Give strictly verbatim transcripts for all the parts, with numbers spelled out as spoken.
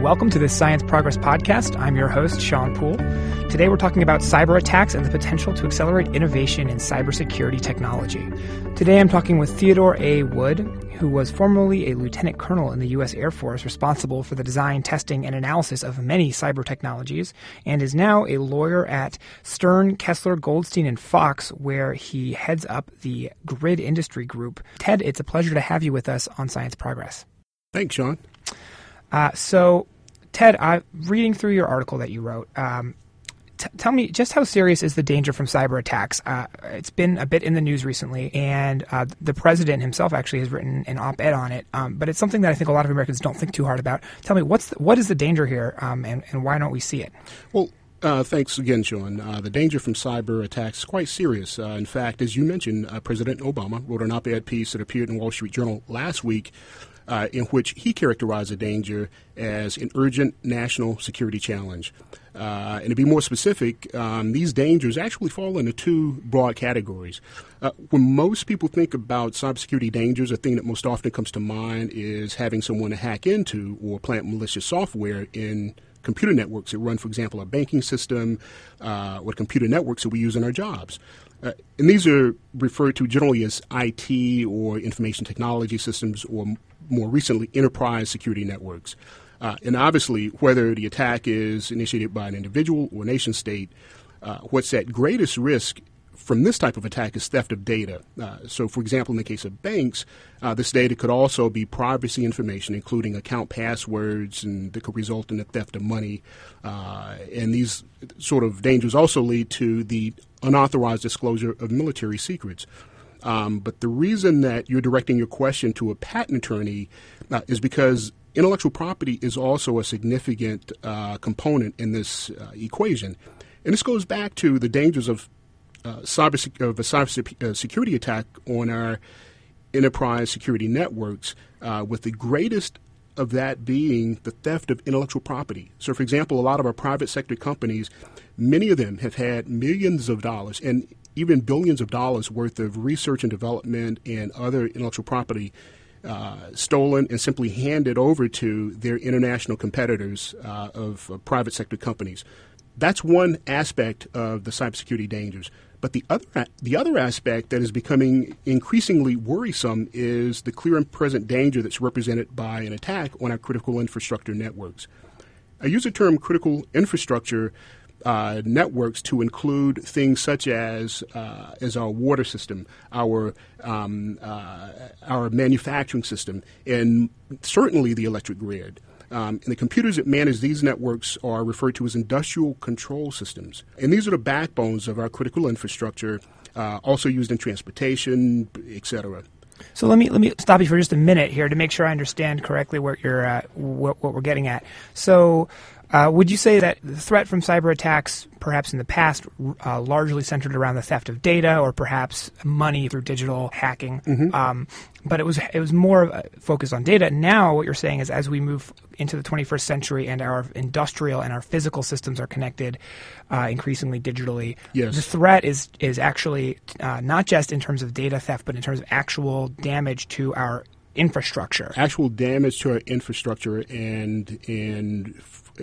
Welcome to the Science Progress Podcast. I'm your host, Sean Poole. Today we're talking about cyber attacks and the potential to accelerate innovation in cybersecurity technology. Today I'm talking with Theodore A. Wood, who was formerly a lieutenant colonel in the U S Air Force responsible for the design, testing, and analysis of many cyber technologies, and is now a lawyer at Stern, Kessler, Goldstein, and Fox, where he heads up the Grid Industry Group. Ted, it's a pleasure to have you with us on Science Progress. Thanks, Sean. Uh, so, Ted, I'm reading through your article that you wrote. Um, t- tell me, just how serious is the danger from cyber attacks? Uh, it's been a bit in the news recently, and uh, the president himself actually has written an op-ed on it. Um, but it's something that I think a lot of Americans don't think too hard about. Tell me, what's the, what is the danger here, um, and, and why don't we see it? Well, uh, thanks again, Sean. Uh, the danger from cyber attacks is quite serious. Uh, in fact, as you mentioned, uh, President Obama wrote an op-ed piece that appeared in Wall Street Journal last week, Uh, in which he characterized the danger as an urgent national security challenge. Uh, and to be more specific, um, these dangers actually fall into two broad categories. Uh, when most people think about cybersecurity dangers, the thing that most often comes to mind is having someone to hack into or plant malicious software in computer networks that run, for example, a banking system uh, or computer networks that we use in our jobs. Uh, and these are referred to generally as I T or information technology systems, or m- more recently, enterprise security networks. Uh, and obviously, whether the attack is initiated by an individual or nation state, uh, what's at greatest risk from this type of attack is theft of data. Uh, so, for example, in the case of banks, uh, this data could also be privacy information, including account passwords, and that could result in the theft of money. Uh, and these sort of dangers also lead to the unauthorized disclosure of military secrets. Um, but the reason that you're directing your question to a patent attorney uh, is because intellectual property is also a significant uh, component in this uh, equation. And this goes back to the dangers of Uh, cyber of a cyber uh, security attack on our enterprise security networks, uh, with the greatest of that being the theft of intellectual property. So, for example, a lot of our private sector companies, many of them have had millions of dollars and even billions of dollars worth of research and development and other intellectual property uh, stolen and simply handed over to their international competitors uh, of uh, private sector companies. That's one aspect of the cybersecurity dangers. But the other the other aspect that is becoming increasingly worrisome is the clear and present danger that's represented by an attack on our critical infrastructure networks. I use the term critical infrastructure uh, networks to include things such as uh, as our water system, our um, uh, our manufacturing system, and certainly the electric grid. Um, and the computers that manage these networks are referred to as industrial control systems. And these are the backbones of our critical infrastructure, uh, also used in transportation, et cetera. So let me let me stop you for just a minute here to make sure I understand correctly what you're uh, what, what we're getting at. So, uh, would you say that the threat from cyber attacks, perhaps in the past, uh, largely centered around the theft of data, or perhaps money through digital hacking? Mm-hmm. Um, but it was it was more focused on data. Now, what you're saying is, as we move into the twenty-first century and our industrial and our physical systems are connected uh, increasingly digitally, yes, the threat is is actually uh, not just in terms of data theft, but in terms of actual damage to our infrastructure. Actual damage to our infrastructure, and and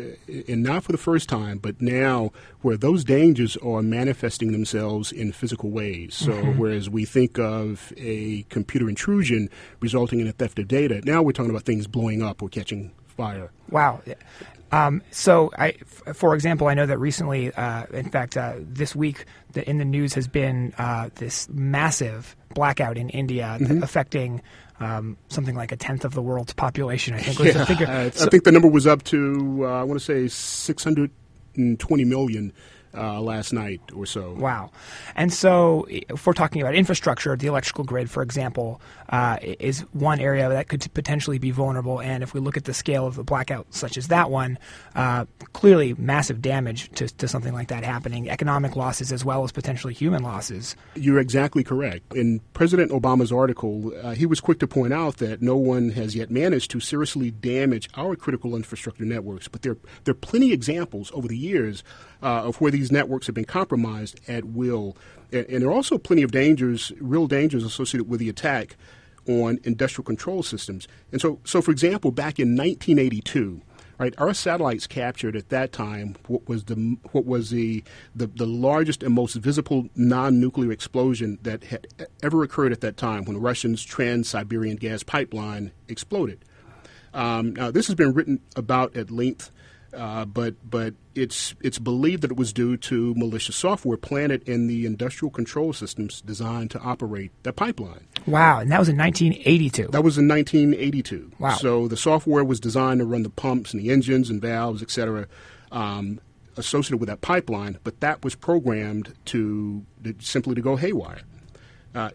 and not for the first time, but now where those dangers are manifesting themselves in physical ways. So mm-hmm. whereas we think of a computer intrusion resulting in a theft of data, now we're talking about things blowing up or catching fire. Wow. Um, so, I, f- for example, I know that recently, uh, in fact, uh, this week, the, in the news has been uh, this massive blackout in India mm-hmm. th- affecting um, something like a tenth of the world's population, I think was yeah, the figure. I, so, I think the number was up to, uh, I want to say, six hundred twenty million uh, last night or so. Wow. And so if we're talking about infrastructure, the electrical grid, for example, uh, is one area that could potentially be vulnerable. And if we look at the scale of the blackout such as that one, uh, clearly massive damage to, to something like that happening, economic losses as well as potentially human losses. You're exactly correct. In President Obama's article, uh, he was quick to point out that no one has yet managed to seriously damage our critical infrastructure networks. But there, there are plenty of examples over the years uh, of where these networks have been compromised at will. And, and there are also plenty of dangers, real dangers associated with the attack on industrial control systems. And so, so for example, back in nineteen eighty-two, Right, our satellites captured at that time what was the what was the the, the largest and most visible non-nuclear explosion that had ever occurred at that time when the Russians' Trans-Siberian gas pipeline exploded. Um, now, this has been written about at length, uh, but but it's it's believed that it was due to malicious software planted in the industrial control systems designed to operate that pipeline. Wow, and that was in nineteen eighty-two. That was in nineteen eighty-two. Wow. So the software was designed to run the pumps and the engines and valves, et cetera, um, associated with that pipeline, but that was programmed to, to simply to go haywire. Uh,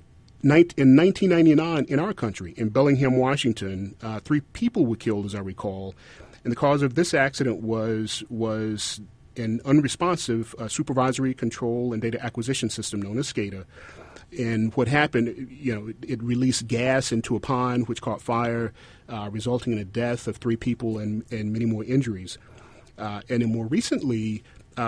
In nineteen ninety-nine, in our country, in Bellingham, Washington, uh, three people were killed, as I recall, and the cause of this accident was was an unresponsive uh, supervisory control and data acquisition system known as SCADA. And what happened, you know, it, it released gas into a pond, which caught fire, uh, resulting in the death of three people and, and many more injuries. Uh, and then more recently,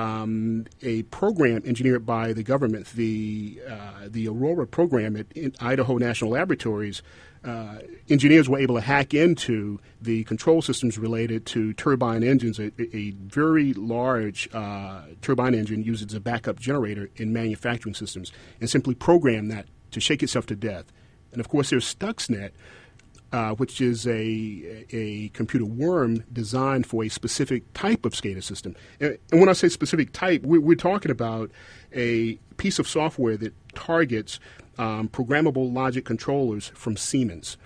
Um, a program engineered by the government, the uh, the Aurora program at Idaho National Laboratories, uh, engineers were able to hack into the control systems related to turbine engines. A, a very large uh, turbine engine uses a backup generator in manufacturing systems, and simply program that to shake itself to death. And of course, there's Stuxnet, Uh, which is a a computer worm designed for a specific type of SCADA system. And, and when I say specific type, we're, we're talking about a piece of software that targets um, programmable logic controllers from Siemens.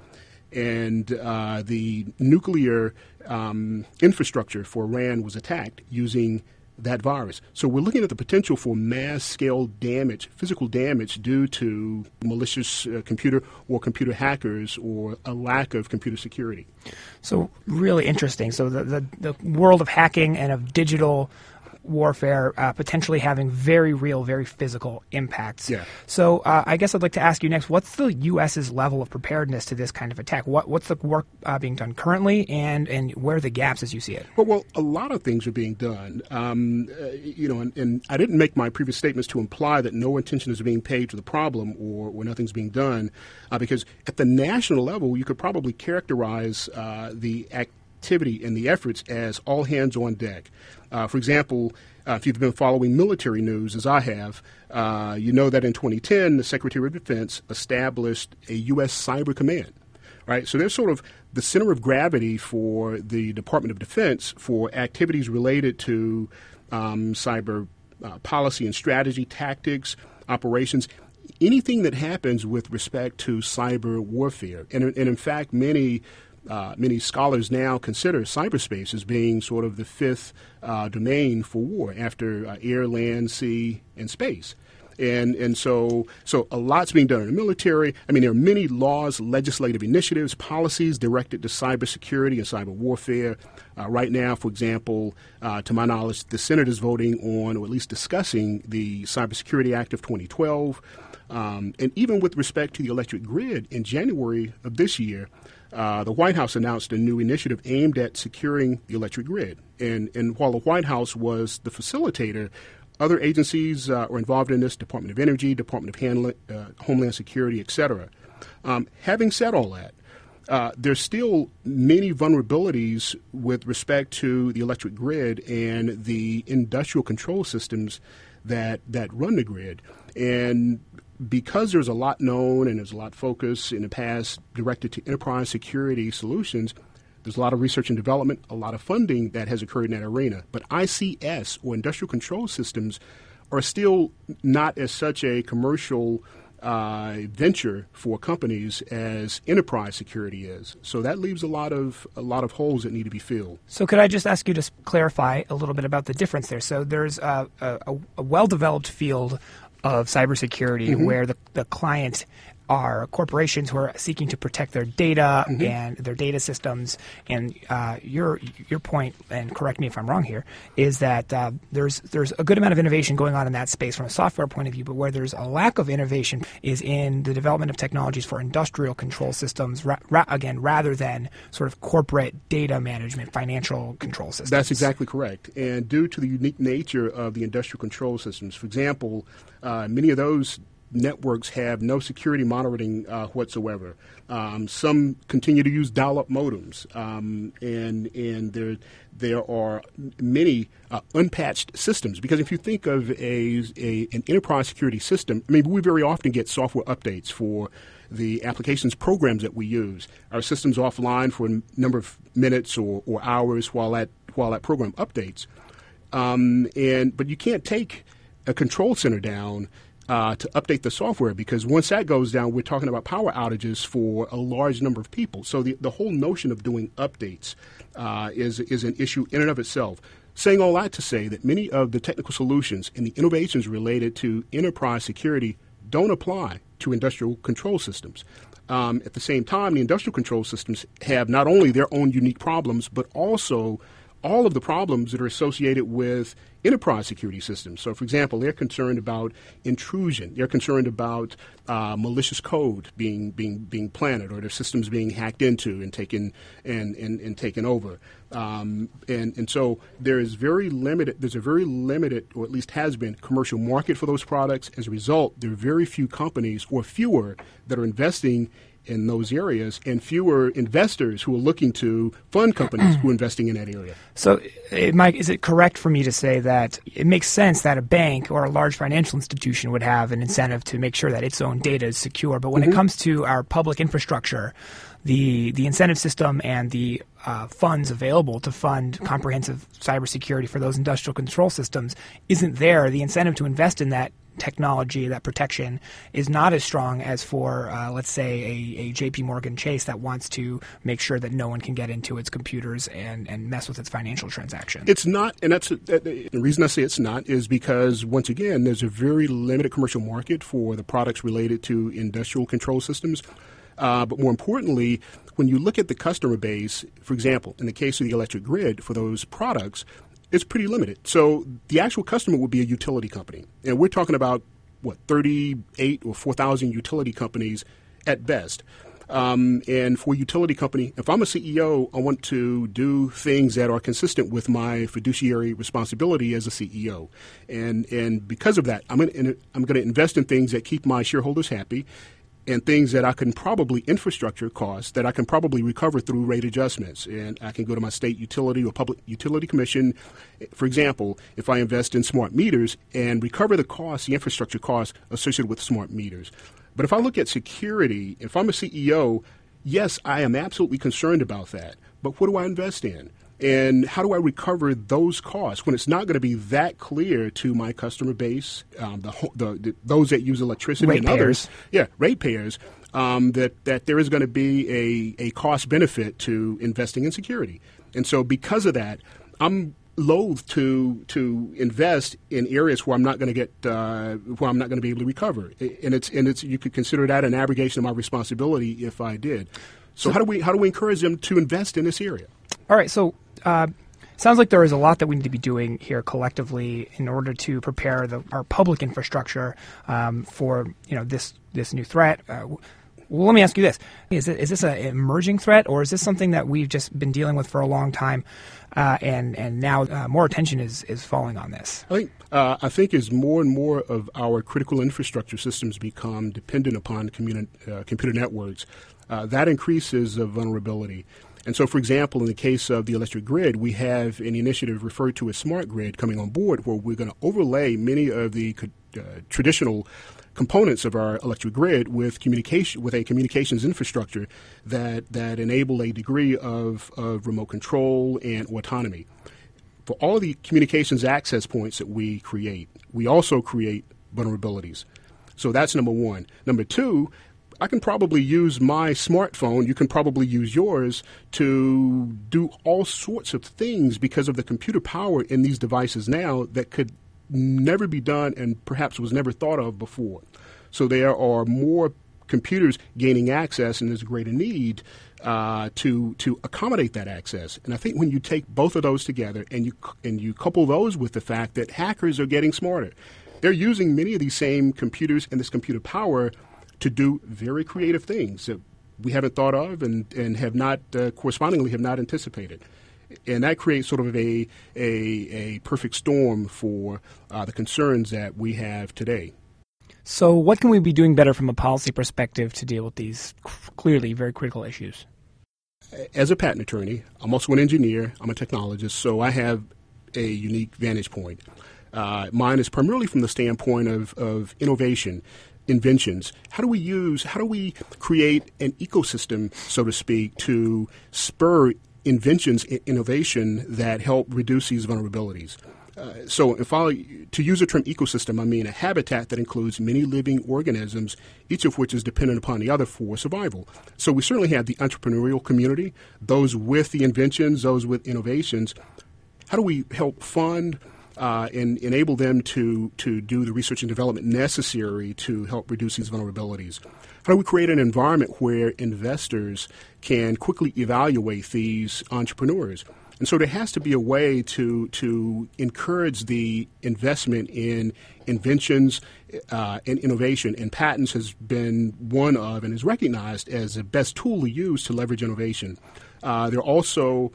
And uh, the nuclear um, infrastructure for Iran was attacked using that virus. So we're looking at the potential for mass-scale damage, physical damage due to malicious uh, computer or computer hackers or a lack of computer security. So really interesting. So the, the, the world of hacking and of digital warfare uh, potentially having very real, very physical impacts. Yeah. So uh, I guess I'd like to ask you next, what's the U S's level of preparedness to this kind of attack? What, what's the work uh, being done currently, and, and where are the gaps as you see it? Well, well a lot of things are being done. Um, uh, you know, and, and I didn't make my previous statements to imply that no attention is being paid to the problem or, or nothing's being done, uh, because at the national level, you could probably characterize uh, the activity and the efforts as all hands on deck. Uh, for example, uh, if you've been following military news, as I have, uh, you know that in twenty ten, the Secretary of Defense established a U S Cyber Command, right? So they're sort of the center of gravity for the Department of Defense for activities related to um, cyber uh, policy and strategy, tactics, operations, anything that happens with respect to cyber warfare. And, and in fact, many Uh, many scholars now consider cyberspace as being sort of the fifth uh, domain for war after uh, air, land, sea, and space. And and so so a lot's being done in the military. I mean, there are many laws, legislative initiatives, policies directed to cybersecurity and cyber warfare. Uh, right now, for example, uh, to my knowledge, the Senate is voting on, or at least discussing, the Cybersecurity Act of twenty twelve. Um, and even with respect to the electric grid, in January of this year, Uh, the White House announced a new initiative aimed at securing the electric grid. And, and while the White House was the facilitator, other agencies uh, are involved in this: Department of Energy, Department of Handla- uh, Homeland Security, et cetera. Um, having said all that, uh, there's still many vulnerabilities with respect to the electric grid and the industrial control systems that that run the grid. And because there's a lot known and there's a lot of focus in the past directed to enterprise security solutions, there's a lot of research and development, a lot of funding that has occurred in that arena. But I C S, or industrial control systems, are still not as such a commercial uh, venture for companies as enterprise security is. So that leaves a lot of a lot of holes that need to be filled. So could I just ask you to clarify a little bit about the difference there? So there's a, a, a well-developed field of cybersecurity mm-hmm. where the, the client are corporations who are seeking to protect their data mm-hmm. and their data systems. And uh, your your point, and correct me if I'm wrong here, is that uh, there's there's a good amount of innovation going on in that space from a software point of view, but where there's a lack of innovation is in the development of technologies for industrial control systems, ra- ra- again, rather than sort of corporate data management, financial control systems. That's exactly correct. And due to the unique nature of the industrial control systems, for example, uh, many of those networks have no security monitoring uh, whatsoever. Um, some continue to use dial-up modems, um, and and there there are many uh, unpatched systems. Because if you think of a, a an enterprise security system, I mean, we very often get software updates for the applications programs that we use. Our system's offline for a number of minutes or, or hours while that while that program updates. Um, and but you can't take a control center down uh, to update the software, because once that goes down, we're talking about power outages for a large number of people. So the, the whole notion of doing updates uh, is is an issue in and of itself. Saying all that to say that many of the technical solutions and the innovations related to enterprise security don't apply to industrial control systems. Um, at the same time, the industrial control systems have not only their own unique problems, but also all of the problems that are associated with enterprise security systems. So, for example, they're concerned about intrusion. They're concerned about uh, malicious code being being being planted, or their systems being hacked into and taken and and, and taken over. Um, and and so there is very limited. There's a very limited, or at least has been, commercial market for those products. As a result, there are very few companies, or fewer, that are investing in those areas, and fewer investors who are looking to fund companies who are investing in that area. So, uh, Mike, is it correct for me to say that it makes sense that a bank or a large financial institution would have an incentive to make sure that its own data is secure, but when mm-hmm. it comes to our public infrastructure, the the incentive system and the uh, funds available to fund comprehensive cybersecurity for those industrial control systems isn't there? The incentive to invest in that technology, that protection, is not as strong as for, uh, let's say, a, a J P Morgan Chase that wants to make sure that no one can get into its computers and, and mess with its financial transactions. It's not, and that's that, the reason I say it's not is because, once again, there's a very limited commercial market for the products related to industrial control systems. Uh, but more importantly, when you look at the customer base, for example, in the case of the electric grid for those products, it's pretty limited. So the actual customer would be a utility company. And we're talking about, what, thirty-eight or four thousand utility companies at best. Um, and for a utility company, if I'm a C E O, I want to do things that are consistent with my fiduciary responsibility as a C E O. And and because of that, I'm going to I'm going to invest in things that keep my shareholders happy, and things that I can probably, infrastructure costs, that I can probably recover through rate adjustments. And I can go to my state utility or public utility commission. For example, if I invest in smart meters and recover the costs, the infrastructure costs associated with smart meters. But if I look at security, if I'm a C E O, yes, I am absolutely concerned about that. But what do I invest in? And how do I recover those costs when it's not going to be that clear to my customer base, um, the, the, the those that use electricity rate and payers. others, yeah, ratepayers, um, that that there is going to be a, a cost benefit to investing in security. And so, because of that, I'm loath to to invest in areas where I'm not going to get uh, where I'm not going to be able to recover. And it's and it's you could consider that an abrogation of my responsibility if I did. So, so how do we how do we encourage them to invest in this area? All right, so. Uh, sounds like there is a lot that we need to be doing here collectively in order to prepare the, our public infrastructure um, for you know this this new threat. Uh, well, let me ask you this: is it is this an emerging threat, or is this something that we've just been dealing with for a long time, uh, and and now uh, more attention is is falling on this? I think uh, I think as more and more of our critical infrastructure systems become dependent upon communi- uh, computer networks, uh, that increases the vulnerability. And so, for example, in the case of the electric grid, we have an initiative referred to as Smart Grid coming on board, where we're going to overlay many of the uh, traditional components of our electric grid with communication, with a communications infrastructure that that enable a degree of, of remote control and autonomy. For all the communications access points that we create, we also create vulnerabilities. So that's number one. Number two, I can probably use my smartphone, you can probably use yours, to do all sorts of things because of the computer power in these devices now that could never be done and perhaps was never thought of before. So there are more computers gaining access, and there's a greater need uh, to to accommodate that access. And I think when you take both of those together and you and you couple those with the fact that hackers are getting smarter, they're using many of these same computers and this computer power to do very creative things that we haven't thought of and, and have not, uh, correspondingly, have not anticipated. And that creates sort of a a, a perfect storm for uh, the concerns that we have today. So what can we be doing better from a policy perspective to deal with these clearly very critical issues? As a patent attorney, I'm also an engineer, I'm a technologist, so I have a unique vantage point. Uh, mine is primarily from the standpoint of, of innovation, inventions. How do we use, how do we create an ecosystem, so to speak, to spur inventions, innovation that help reduce these vulnerabilities? Uh, so if I, to use the term ecosystem, I mean a habitat that includes many living organisms, each of which is dependent upon the other for survival. So we certainly have the entrepreneurial community, those with the inventions, those with innovations. How do we help fund uh, and enable them to, to do the research and development necessary to help reduce these vulnerabilities? How do we create an environment where investors can quickly evaluate these entrepreneurs? And so there has to be a way to to encourage the investment in inventions uh, and innovation. And patents has been one of and is recognized as the best tool to use to leverage innovation. Uh, there are also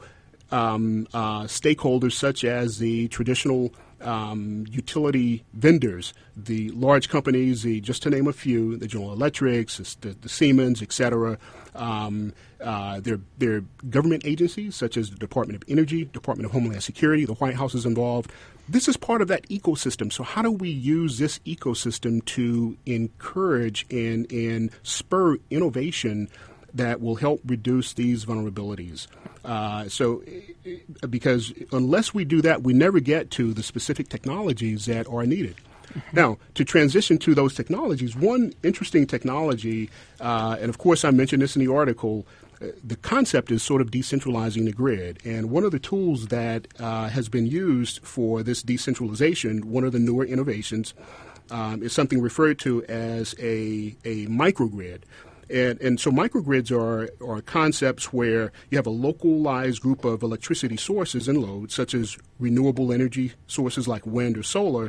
um, uh, stakeholders such as the traditional um, utility vendors, the large companies, the, just to name a few, the General Electrics, the, the Siemens, et cetera. Um, uh, there, there are government agencies such as the Department of Energy, Department of Homeland Security, the White House is involved. This is part of that ecosystem. So how do we use this ecosystem to encourage and, and spur innovation that will help reduce these vulnerabilities? Uh, so because unless we do that, we never get to the specific technologies that are needed. Now, to transition to those technologies, one interesting technology, uh, and of course I mentioned this in the article, uh, the concept is sort of decentralizing the grid. And one of the tools that uh, has been used for this decentralization, one of the newer innovations, um, is something referred to as a, a microgrid. And, and so microgrids are, are concepts where you have a localized group of electricity sources and loads, such as renewable energy sources like wind or solar,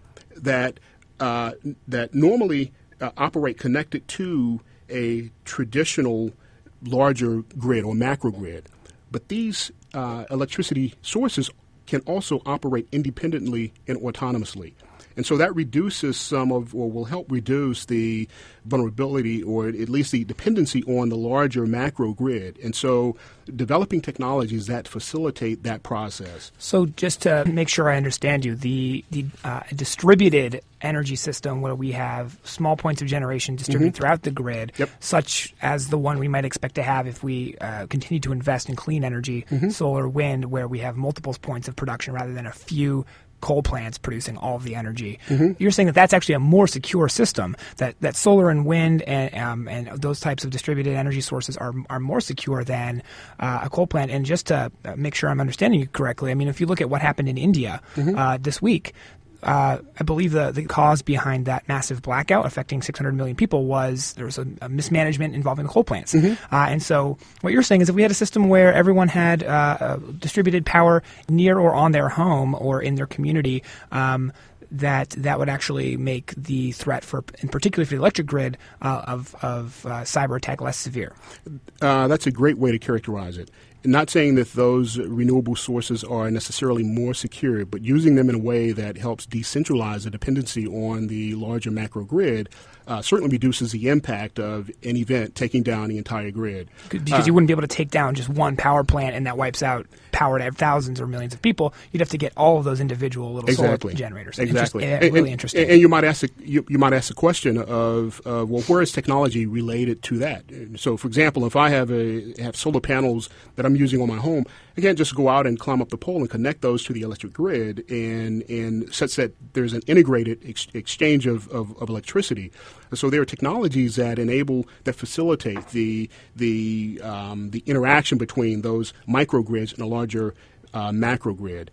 that uh, that normally uh, operate connected to a traditional larger grid or macro grid. But these uh, electricity sources can also operate independently and autonomously. And so that reduces some of, or will help reduce the vulnerability or at least the dependency on the larger macro grid. And so developing technologies that facilitate that process. So just to make sure I understand you, the, the uh, distributed energy system where we have small points of generation distributed mm-hmm. throughout the grid, yep. such as the one we might expect to have if we uh, continue to invest in clean energy, mm-hmm. solar, wind, where we have multiple points of production rather than a few coal plants producing all of the energy. Mm-hmm. You're saying that that's actually a more secure system, that, that solar and wind and um, and those types of distributed energy sources are are more secure than uh, a coal plant. And just to make sure I'm understanding you correctly, I mean, if you look at what happened in India mm-hmm. uh, this week, Uh, I believe the, the cause behind that massive blackout affecting six hundred million people was there was a, a mismanagement involving the coal plants. Mm-hmm. Uh, and so what you're saying is if we had a system where everyone had uh, uh, distributed power near or on their home or in their community, um, that that would actually make the threat for, and particularly for the electric grid, uh, of, of uh, cyber attack less severe. Uh, that's a great way to characterize it. Not saying that those renewable sources are necessarily more secure, but using them in a way that helps decentralize the dependency on the larger macro grid uh, certainly reduces the impact of an event taking down the entire grid. Because uh, you wouldn't be able to take down just one power plant and that wipes out power to thousands or millions of people. You'd have to get all of those individual little exactly. solar generators. Exactly. Interest, and, really and, interesting. And you might ask the, you, you might ask the question of, uh, well, where is technology related to that? So, for example, if I have a have solar panels that I'm using on my home, I can't just go out and climb up the pole and connect those to the electric grid and, and such that there's an integrated ex- exchange of, of, of electricity. So there are technologies that enable, that facilitate the the um, the interaction between those microgrids and a larger uh, macro grid.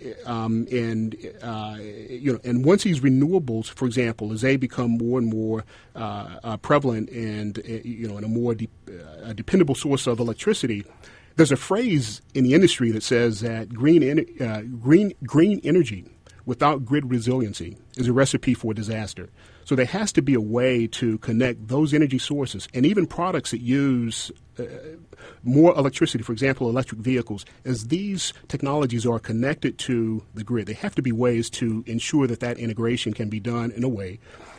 Um, and uh, you know, and once these renewables, for example, as they become more and more uh, uh, prevalent and uh, you know, and a more de- uh, dependable source of electricity. There's a phrase in the industry that says that green en- uh, green green energy without grid resiliency is a recipe for disaster. So there has to be a way to connect those energy sources and even products that use uh, more electricity, for example, electric vehicles. As these technologies are connected to the grid, there have to be ways to ensure that that integration can be done in a way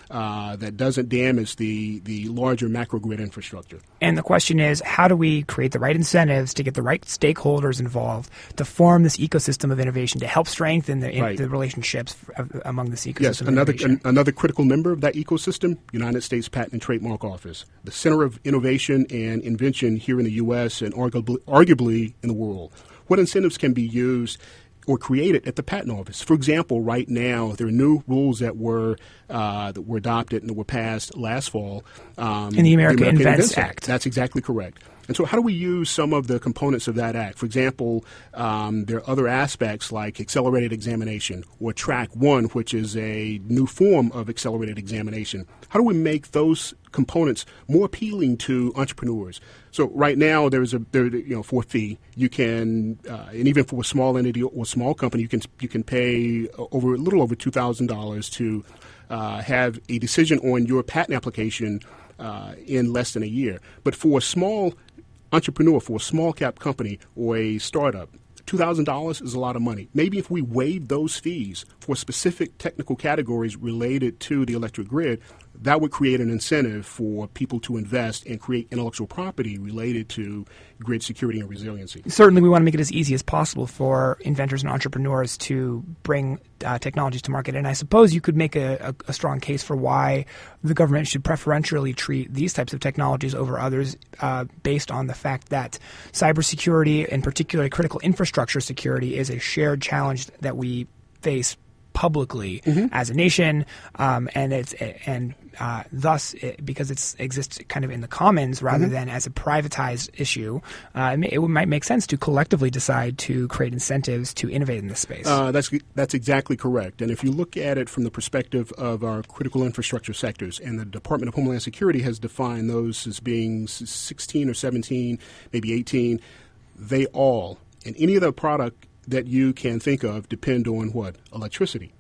uh, that doesn't damage the, the larger macrogrid infrastructure. And the question is, how do we create the right incentives to get the right stakeholders involved to form this ecosystem of innovation to help strengthen the, right. the relationships of, among this ecosystem yes, of another, innovation? An, another critical member of that ecosystem, United States Patent and Trademark Office, the center of innovation and invention here in the U S and arguably, arguably in the world. What incentives can be used or created at the Patent Office? For example, right now, there are new rules that were uh, that were adopted and that were passed last fall. Um, in the American, the American Invents, Invents Act. Act. That's exactly correct. And so how do we use some of the components of that act? For example, um, there are other aspects like accelerated examination or Track One, which is a new form of accelerated examination. How do we make those components more appealing to entrepreneurs? So right now, there's a there, you know for a fee you can, uh, and even for a small entity or small company, you can you can pay over a little over two thousand dollars to uh, have a decision on your patent application uh, in less than a year. But for a small entrepreneur, for a small cap company or a startup, two thousand dollars is a lot of money. Maybe if we waive those fees for specific technical categories related to the electric grid, that would create an incentive for people to invest and create intellectual property related to grid security and resiliency. Certainly, we want to make it as easy as possible for inventors and entrepreneurs to bring uh, technologies to market. And I suppose you could make a, a, a strong case for why the government should preferentially treat these types of technologies over others uh, based on the fact that cybersecurity, and particularly critical infrastructure security, is a shared challenge that we face publicly mm-hmm. as a nation, um, and it's and uh, thus it, because it exists kind of in the commons rather mm-hmm. than as a privatized issue, uh, it, may, it might make sense to collectively decide to create incentives to innovate in this space. Uh, that's that's exactly correct. And if you look at it from the perspective of our critical infrastructure sectors, and the Department of Homeland Security has defined those as being sixteen or seventeen, maybe eighteen, they all, and any other product that you can think of depend on what? Electricity.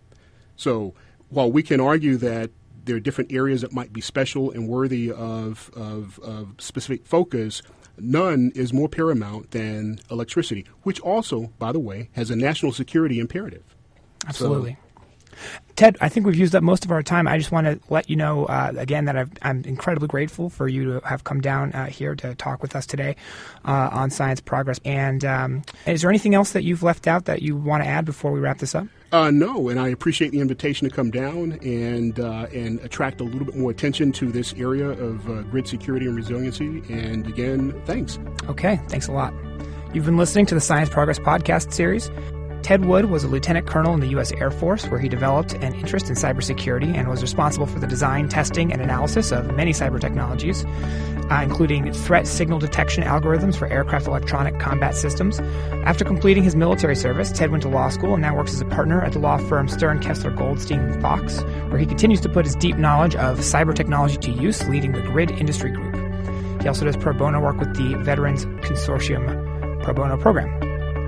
So while we can argue that there are different areas that might be special and worthy of, of, of specific focus, none is more paramount than electricity, which also, by the way, has a national security imperative. Absolutely. So, Ted, I think we've used up most of our time. I just want to let you know, uh, again, that I've, I'm incredibly grateful for you to have come down uh, here to talk with us today uh, on Science Progress. And um, is there anything else that you've left out that you want to add before we wrap this up? Uh, no, and I appreciate the invitation to come down and uh, and attract a little bit more attention to this area of uh, grid security and resiliency. And again, thanks. Okay, thanks a lot. You've been listening to the Science Progress podcast series. Ted Wood was a lieutenant colonel in the U S Air Force, where he developed an interest in cybersecurity and was responsible for the design, testing, and analysis of many cyber technologies, uh, including threat signal detection algorithms for aircraft electronic combat systems. After completing his military service, Ted went to law school and now works as a partner at the law firm Stern Kessler Goldstein and Fox, where he continues to put his deep knowledge of cyber technology to use, leading the Grid Industry Group. He also does pro bono work with the Veterans Consortium pro bono program.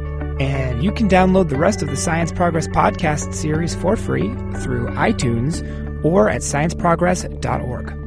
And you can download the rest of the Science Progress podcast series for free through iTunes or at science progress dot org.